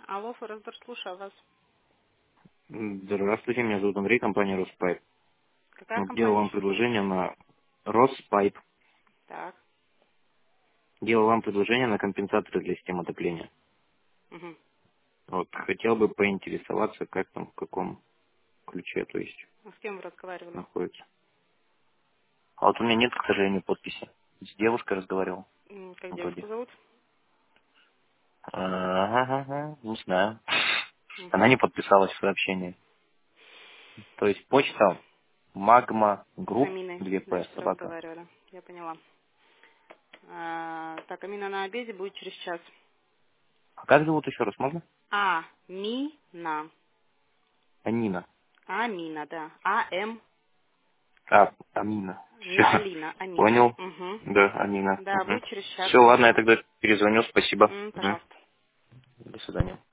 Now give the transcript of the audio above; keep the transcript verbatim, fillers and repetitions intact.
Алло, Форестер, слушаю вас. Здравствуйте, меня зовут Андрей, компания Роспайп. Какая Вот делал компания вам еще раз? предложение на Роспайп. Так. Делал вам предложение на компенсаторы для системы отопления. Угу. Вот хотел бы поинтересоваться, как там, в каком ключе, то есть, А с кем вы разговаривали? находится. А вот у меня нет, к сожалению, подписи. С девушкой разговаривал. М, Как девушку Вроде. зовут? Ага, ага, не знаю. Она Угу. не подписалась в сообщении. То есть почта магма С групп Аминой, два пэ значит, собака. разговаривали. Я поняла. А, так, Амина на обеде будет через час. А как зовут еще раз, можно? А, Мина. Анина. Амина, да. А, М. А, Амина. Не Все. Алина, Амина. Понял. Угу. Да, Амина. Да, Угу. будет через час. Все, ладно, я тогда перезвоню. Спасибо. М, Угу. пожалуйста. До свидания.